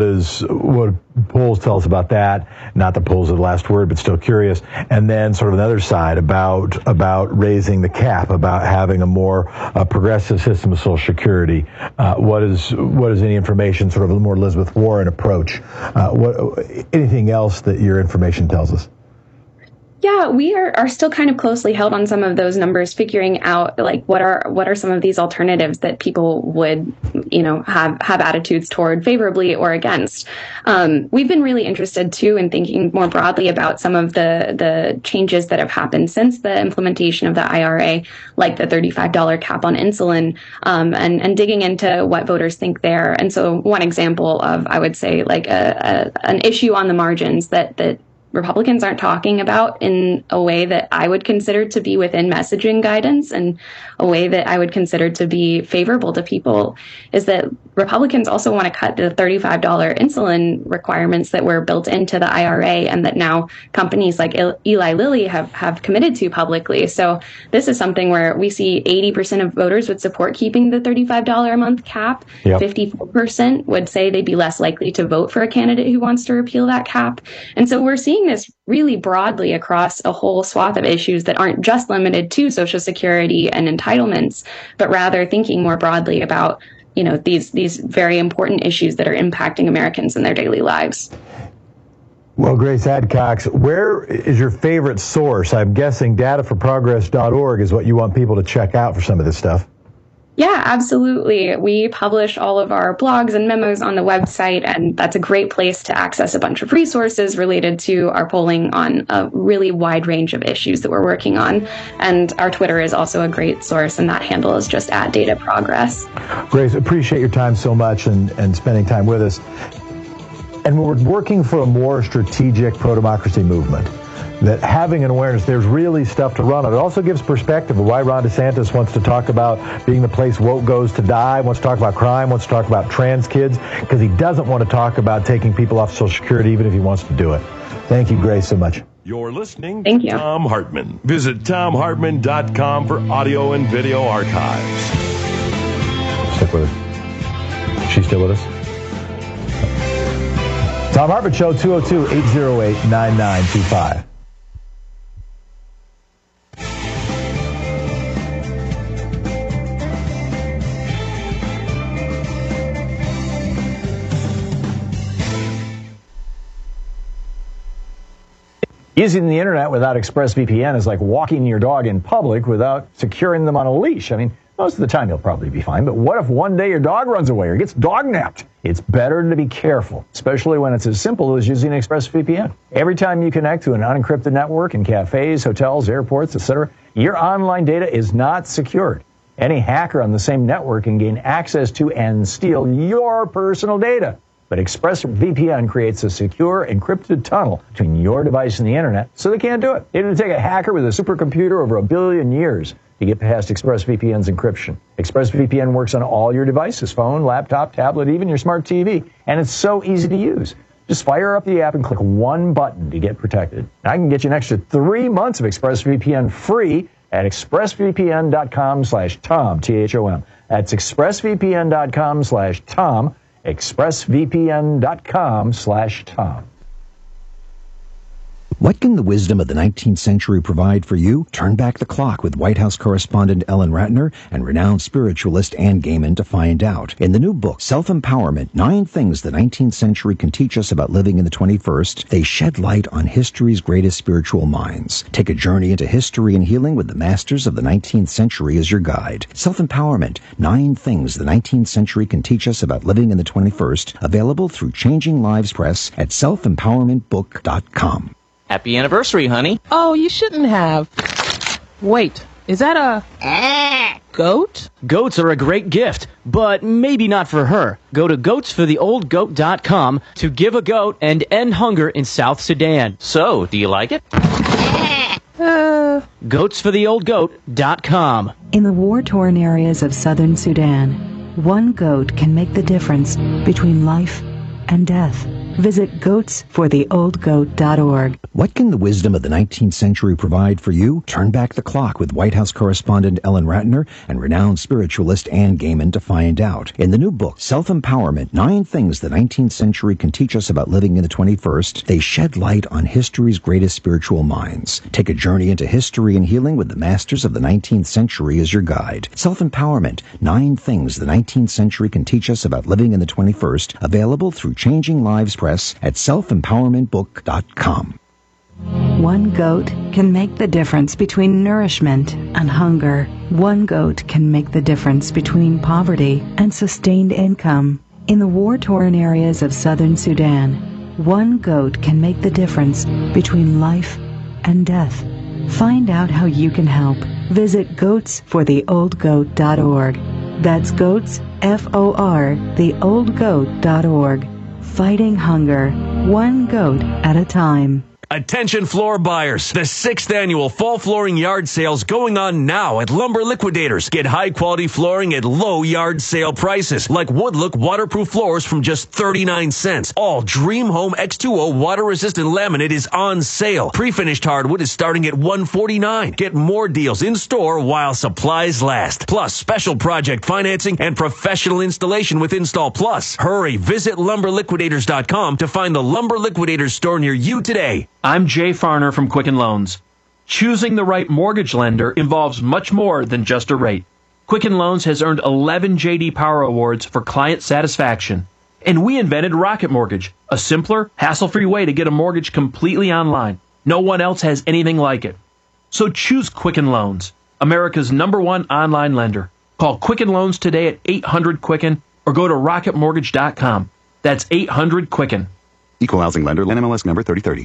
polls tell us about that? Not the polls are the last word, but still curious. And then sort of another side about raising the cap, about having a more progressive system of Social Security. What is any information, sort of a more Elizabeth Warren approach? Anything else that your information tells us? Yeah, we are still kind of closely held on some of those numbers, figuring out like what are some of these alternatives that people would, have attitudes toward favorably or against. We've been really interested too in thinking more broadly about some of the changes that have happened since the implementation of the IRA, like the $35 cap on insulin, and digging into what voters think there. And so one example of, I would say, like an issue on the margins that Republicans aren't talking about in a way that I would consider to be within messaging guidance and a way that I would consider to be favorable to people is that Republicans also want to cut the $35 insulin requirements that were built into the IRA and that now companies like Eli Lilly have committed to publicly. So this is something where we see 80% of voters would support keeping the $35 a month cap. Yep. 54% would say they'd be less likely to vote for a candidate who wants to repeal that cap. And so we're seeing this really broadly across a whole swath of issues that aren't just limited to Social Security and entitlements, but rather thinking more broadly about, you know, these very important issues that are impacting Americans in their daily lives. Well, Grace Adcox, where is your favorite source? I'm guessing dataforprogress.org is what you want people to check out for some of this stuff. Yeah, absolutely. We publish all of our blogs and memos on the website, and that's a great place to access a bunch of resources related to our polling on a really wide range of issues that we're working on. And our Twitter is also a great source, and that handle is just @DataProgress. Grace, appreciate your time so much and spending time with us. And we're working for a more strategic pro-democracy movement. That having an awareness, there's really stuff to run on. It also gives perspective of why Ron DeSantis wants to talk about being the place woke goes to die, wants to talk about crime, wants to talk about trans kids, because he doesn't want to talk about taking people off Social Security, even if he wants to do it. Thank you, Grace, so much. You're listening to Thom Hartmann. Visit ThomHartmann.com for audio and video archives. Stick with us. She's still with us? Thom Hartmann Show, 202-808-9925. Using the internet without ExpressVPN is like walking your dog in public without securing them on a leash. I mean, most of the time you'll probably be fine, but what if one day your dog runs away or gets dog-napped? It's better to be careful, especially when it's as simple as using ExpressVPN. Every time you connect to an unencrypted network in cafes, hotels, airports, etc., your online data is not secured. Any hacker on the same network can gain access to and steal your personal data. But ExpressVPN creates a secure, encrypted tunnel between your device and the internet, so they can't do it. It would take a hacker with a supercomputer over 1 billion years to get past ExpressVPN's encryption. ExpressVPN works on all your devices, phone, laptop, tablet, even your smart TV, and it's so easy to use. Just fire up the app and click one button to get protected. I can get you an extra 3 months of ExpressVPN free at expressvpn.com/Tom, T-H-O-M. That's expressvpn.com/Tom. expressvpn.com/Tom. What can the wisdom of the 19th century provide for you? Turn back the clock with White House correspondent Ellen Ratner and renowned spiritualist Ann Gaiman to find out. In the new book, Self-Empowerment, 9 Things the 19th Century Can Teach Us About Living in the 21st, they shed light on history's greatest spiritual minds. Take a journey into history and healing with the masters of the 19th century as your guide. Self-Empowerment, 9 Things the 19th Century Can Teach Us About Living in the 21st, available through Changing Lives Press at selfempowermentbook.com. Happy anniversary, honey. Oh, you shouldn't have. Wait, is that a goat? Goats are a great gift, but maybe not for her. Go to goatsfortheoldgoat.com to give a goat and end hunger in South Sudan. So, do you like it? Goatsfortheoldgoat.com. In the war-torn areas of southern Sudan, one goat can make the difference between life and death. Visit goatsfortheoldgoat.org. What can the wisdom of the 19th century provide for you? Turn back the clock with White House correspondent Ellen Ratner and renowned spiritualist Ann Gaiman to find out. In the new book, Self-Empowerment, 9 Things the 19th Century Can Teach Us About Living in the 21st, they shed light on history's greatest spiritual minds. Take a journey into history and healing with the masters of the 19th century as your guide. Self-Empowerment, 9 Things the 19th Century Can Teach Us About Living in the 21st, available through Changing Lives Press at selfempowermentbook.com. One goat can make the difference between nourishment and hunger. One goat can make the difference between poverty and sustained income. In the war-torn areas of southern Sudan, one goat can make the difference between life and death. Find out how you can help. Visit goatsfortheoldgoat.org. That's goats, F-O-R, theoldgoat.org. Fighting hunger, one goat at a time. Attention floor buyers. The 6th annual fall flooring yard sale's going on now at Lumber Liquidators. Get high quality flooring at low yard sale prices, like Woodlook waterproof floors from just 39 cents. All Dream Home X2O water resistant laminate is on sale. Pre-finished hardwood is starting at $149. Get more deals in store while supplies last. Plus special project financing and professional installation with Install Plus. Hurry, visit lumberliquidators.com to find the Lumber Liquidators store near you today. I'm Jay Farner from Quicken Loans. Choosing the right mortgage lender involves much more than just a rate. Quicken Loans has earned 11 J.D. Power Awards for client satisfaction. And we invented Rocket Mortgage, a simpler, hassle-free way to get a mortgage completely online. No one else has anything like it. So choose Quicken Loans, America's #1 online lender. Call Quicken Loans today at 800-QUICKEN or go to rocketmortgage.com. That's 800-QUICKEN. Equal housing lender, NMLS number 3030.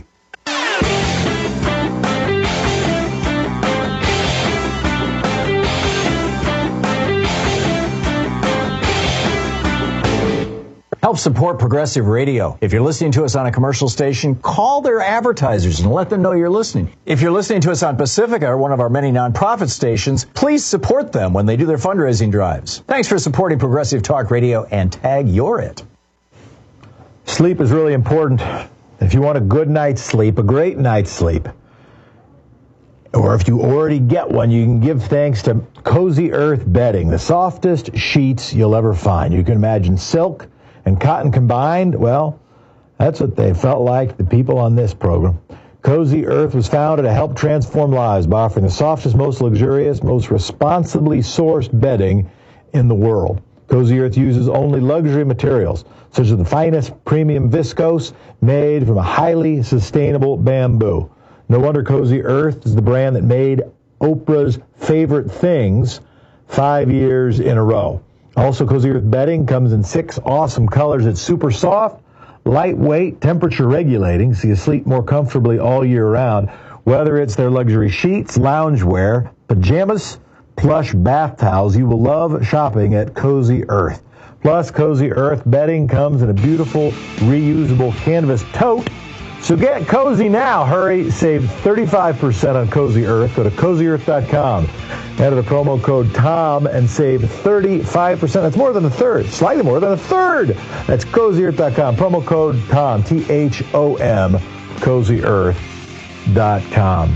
Help support Progressive Radio. If you're listening to us on a commercial station, call their advertisers and let them know you're listening. If you're listening to us on Pacifica, or one of our many nonprofit stations, please support them when they do their fundraising drives. Thanks for supporting Progressive Talk Radio, and tag You're It. Sleep is really important. If you want a good night's sleep, a great night's sleep, or if you already get one, you can give thanks to Cozy Earth Bedding, the softest sheets you'll ever find. You can imagine silk and cotton combined. Well, that's what they felt like, the people on this program. Cozy Earth was founded to help transform lives by offering the softest, most luxurious, most responsibly sourced bedding in the world. Cozy Earth uses only luxury materials, such as the finest premium viscose made from a highly sustainable bamboo. No wonder Cozy Earth is the brand that made Oprah's Favorite Things 5 years in a row. Also, Cozy Earth bedding comes in 6 awesome colors. It's super soft, lightweight, temperature regulating, so you sleep more comfortably all year round. Whether it's their luxury sheets, loungewear, pajamas, plush bath towels, you will love shopping at Cozy Earth. Plus, Cozy Earth bedding comes in a beautiful, reusable canvas tote. So get cozy now. Hurry, save 35% on Cozy Earth. Go to CozyEarth.com. Enter the promo code TOM and save 35%. That's more than a third, slightly more than a third. That's CozyEarth.com. Promo code TOM, THOM, CozyEarth.com.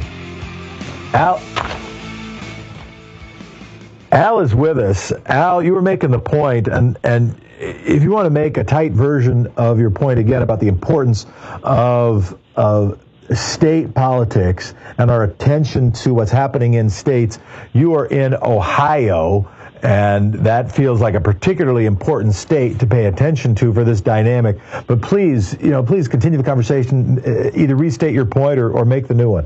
Al is with us. Al, you were making the point, and if you want to make a tight version of your point again about the importance of state politics and our attention to what's happening in states, you are in Ohio, and that feels like a particularly important state to pay attention to for this dynamic. But please continue the conversation, either restate your point or make the new one.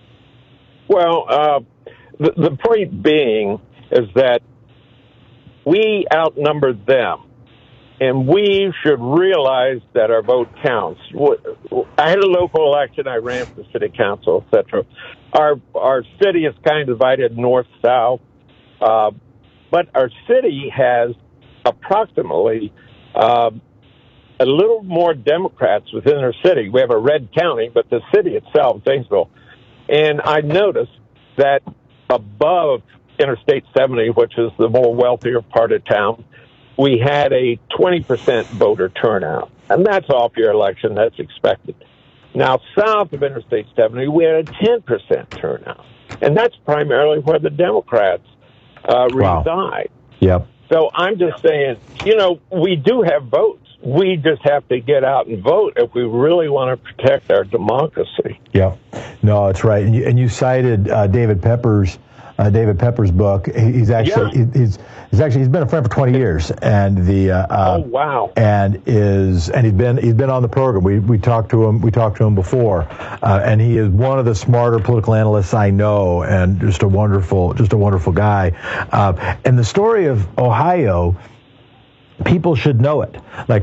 Well, the point being is that we outnumber them, and we should realize that our vote counts. I had a local election. I ran for city council, etc. Our city is kind of divided north-south, but our city has approximately a little more Democrats within our city. We have a red county, but the city itself, Zanesville. And I noticed that above Interstate 70, which is the more wealthier part of town, we had a 20% voter turnout. And that's off your election. That's expected. Now, south of Interstate 70, we had a 10% turnout. And that's primarily where the Democrats reside. Yep. So I'm just saying, we do have votes. We just have to get out and vote if we really want to protect our democracy. Yeah. No, that's right. And you cited David Pepper's book. He's been a friend for 20 years, and oh wow! And he's been on the program. We talked to him before, and he is one of the smarter political analysts I know, and just a wonderful guy. And the story of Ohio, people should know it. Like,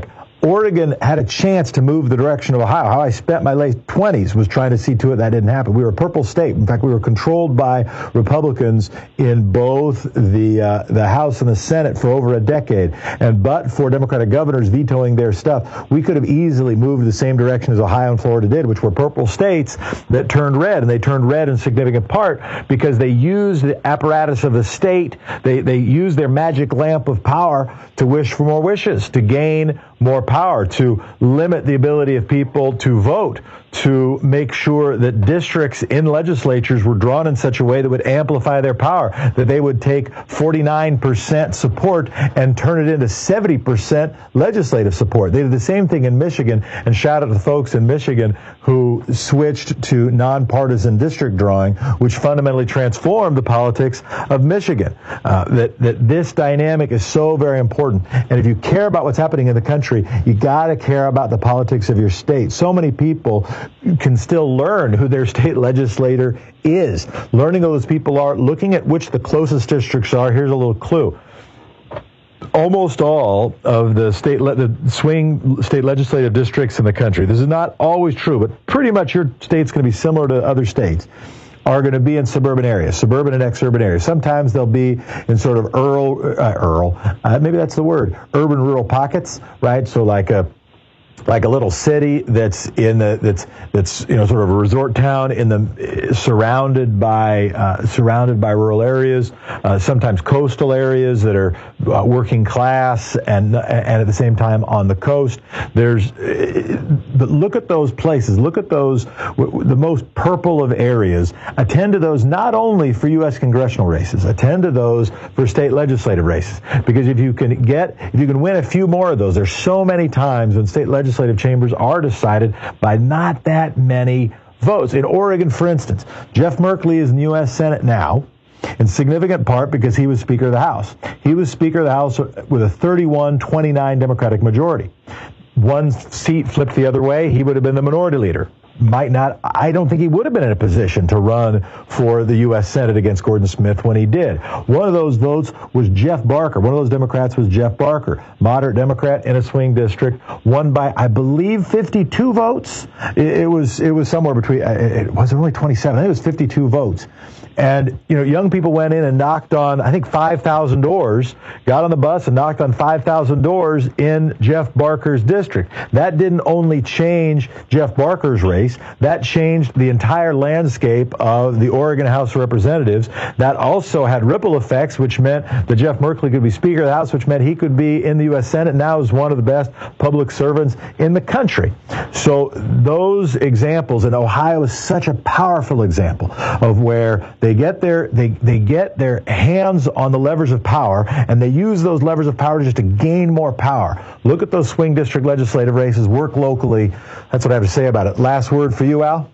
Oregon had a chance to move the direction of Ohio. How I spent my late 20s was trying to see to it that didn't happen. We were a purple state. In fact, we were controlled by Republicans in both the House and the Senate for over a decade. And but for Democratic governors vetoing their stuff, we could have easily moved the same direction as Ohio and Florida did, which were purple states that turned red. And they turned red in significant part because they used the apparatus of the state. They used their magic lamp of power to wish for more wishes, to gain more power, to limit the ability of people to vote, to make sure that districts in legislatures were drawn in such a way that would amplify their power, that they would take 49% support and turn it into 70% legislative support. They did the same thing in Michigan, and shout out to the folks in Michigan who switched to nonpartisan district drawing, which fundamentally transformed the politics of Michigan. That this dynamic is so very important. And if you care about what's happening in the country, you got to care about the politics of your state. So many people can still learn who their state legislator is. Learning who those people are, looking at which the closest districts are. Here's a little clue. Almost all of the swing state legislative districts in the country, this is not always true, but pretty much your state's going to be similar to other states, are going to be in suburban areas, suburban and exurban areas. Sometimes they'll be in sort of maybe that's the word, urban rural pockets, right? So like a little city that's sort of a resort town surrounded by rural areas, sometimes coastal areas that are working class and at the same time on the coast. But look at those places. Look at those, the most purple of areas. Attend to those not only for U.S. congressional races. Attend to those for state legislative races, because if you can win a few more of those, there's so many times when state legislative chambers are decided by not that many votes. In Oregon, for instance, Jeff Merkley is in the U.S. Senate now, in significant part because he was Speaker of the House. He was Speaker of the House with a 31-29 Democratic majority. One seat flipped the other way, he would have been the minority leader. I don't think he would have been in a position to run for the U.S. Senate against Gordon Smith when he did. One of those votes was Jeff Barker. One of those Democrats was Jeff Barker, moderate Democrat in a swing district, won by, I believe, 52 votes. It was somewhere between, it was only 27. I think it was 52 votes. And, young people went in and knocked on, I think, 5,000 doors, got on the bus and knocked on 5,000 doors in Jeff Barker's district. That didn't only change Jeff Barker's race, that changed the entire landscape of the Oregon House of Representatives. That also had ripple effects, which meant that Jeff Merkley could be Speaker of the House, which meant he could be in the U.S. Senate, now is one of the best public servants in the country. So those examples, and Ohio is such a powerful example of where they get their hands on the levers of power, and they use those levers of power just to gain more power. Look at those swing district legislative races, work locally. That's what I have to say about it. Last word for you, Al?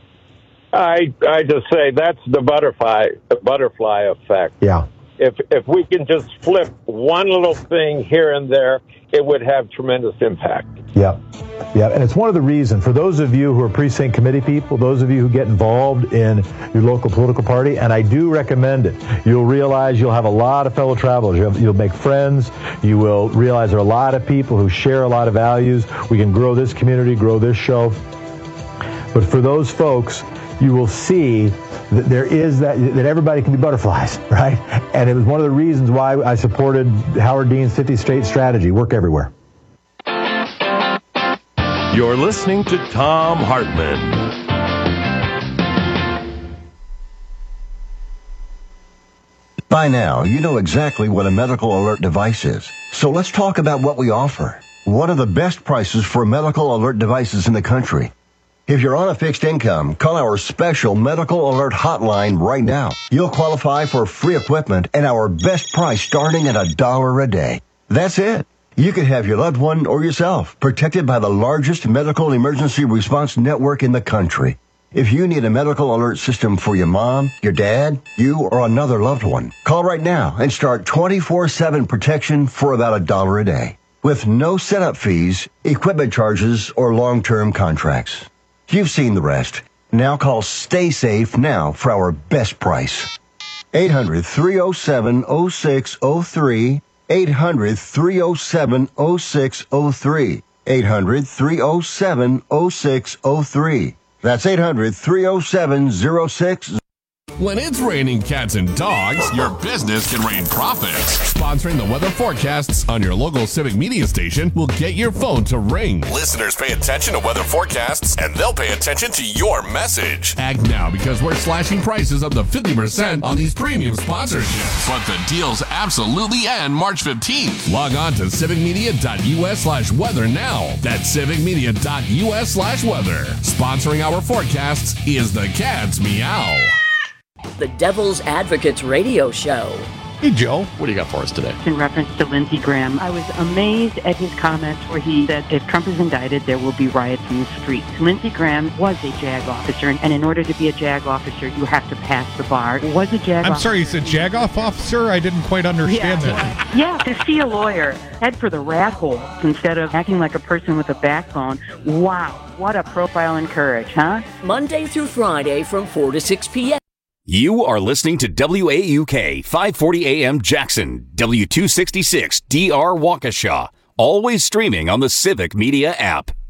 I just say that's the butterfly effect. Yeah. If we can just flip one little thing here and there, it would have tremendous impact. Yeah. And it's one of the reasons, for those of you who are precinct committee people, those of you who get involved in your local political party, and I do recommend it, you'll realize you'll have a lot of fellow travelers. You'll make friends. You will realize there are a lot of people who share a lot of values. We can grow this community, grow this show. But for those folks, you will see that there is that everybody can be butterflies, right? And it was one of the reasons why I supported Howard Dean's 50-state strategy, work everywhere. You're listening to Thom Hartmann. By now, you know exactly what a medical alert device is. So let's talk about what we offer. One of the best prices for medical alert devices in the country. If you're on a fixed income, call our special medical alert hotline right now. You'll qualify for free equipment and our best price starting at $1 a day. That's it. You could have your loved one or yourself protected by the largest medical emergency response network in the country. If you need a medical alert system for your mom, your dad, you, or another loved one, call right now and start 24/7 protection for about $1 a day. With no setup fees, equipment charges, or long-term contracts. You've seen the rest. Now call Stay Safe now for our best price. 800-307-0603. 800-307-0603. 800-307-0603. That's 800-307-0603. When it's raining cats and dogs, your business can rain profits. Sponsoring the weather forecasts on your local Civic Media station will get your phone to ring. Listeners pay attention to weather forecasts, and they'll pay attention to your message. Act now, because we're slashing prices up to 50% on these premium sponsorships. But the deals absolutely end March 15th. Log on to civicmedia.us/weather now. That's civicmedia.us/weather. Sponsoring our forecasts is the Cat's Meow. The Devil's Advocates Radio Show. Hey, Joe, what do you got for us today? In reference to Lindsey Graham, I was amazed at his comments where he said if Trump is indicted, there will be riots in the streets. Lindsey Graham was a JAG officer, and in order to be a JAG officer, you have to pass the bar. Was a JAG I'm sorry, you said JAG-off officer? I didn't quite understand that. Yeah, to see a lawyer, head for the rat hole instead of acting like a person with a backbone. Wow, what a profile in courage, huh? Monday through Friday from 4 to 6 p.m. You are listening to WAUK 540 AM Jackson, W266 DR Waukesha, always streaming on the Civic Media app.